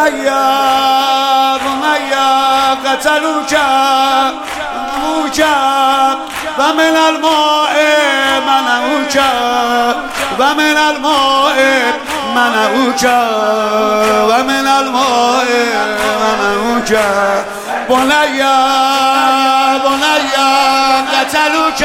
بنیا قتلوک موکب و من الماء منعوک و من الماء منعوک و من الماء منعوک بنیا قتلوک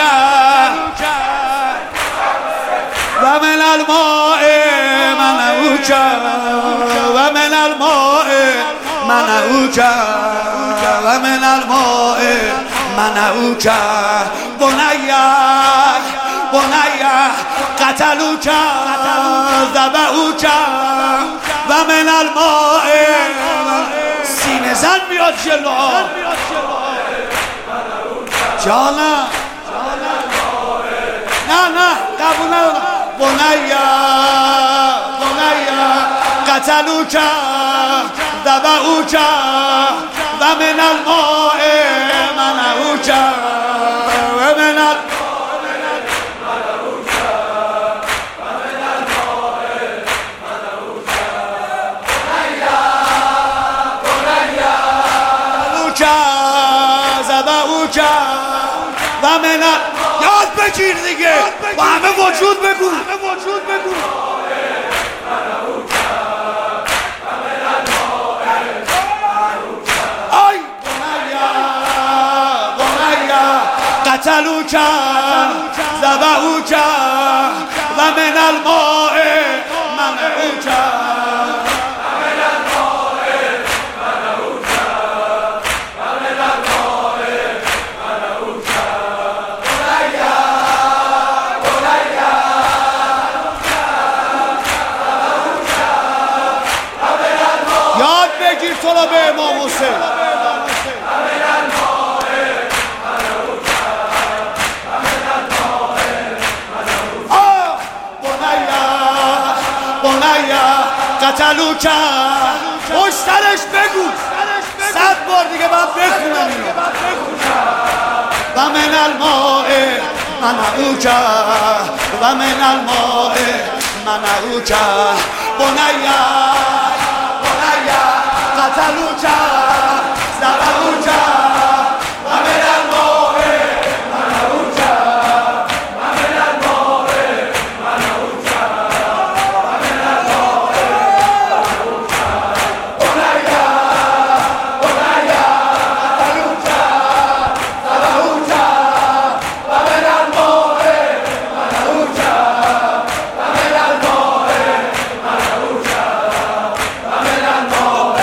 و من الماء منعوک و من الماء منعوک و من الماء منعوک بنیا قتلوک ذبحوک و من الماء سینه زن بیاد جلو جانم نه قبول ندارم بنیا قتلوک ذبحوک و من الماء منعوک و من ذبحوک و من یاد بگیر دیگه با همه وجود بگو آی بنیا قتلوک ذبحوک و من الماء منعوک یاد بگیر تو را به امام حسین بنیا قتلوک پشترش بگو 100 بار دیگه باید بخونم اینو و من الماء منعوک و من الماء منعوک بنیا قتلوک ذبحوک و من الماء منعوک و من الماء منعوک و من الماء منعوک بنیا قتلوک ذبحوک و من الماء منعوک و من الماء منعوک و من الماء